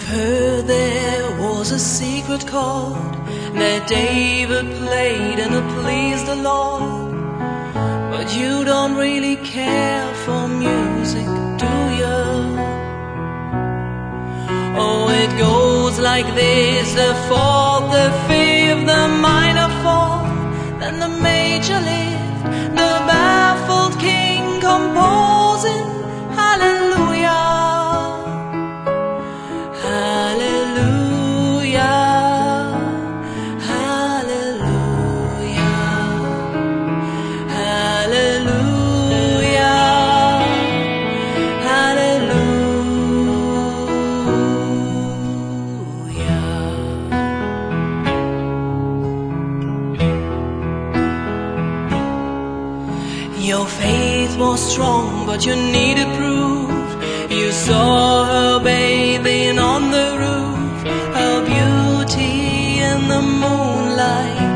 heard there was a secret chord that David played and it pleased the Lord. But you don't really care for music, do you? Oh, it goes like this: the fourth, the fifth, the minor fourth, then the major lift, the baffled king composing hallelujah. Your faith was strong, but you needed proof. You saw her bathing on the roof, her beauty in the moonlight.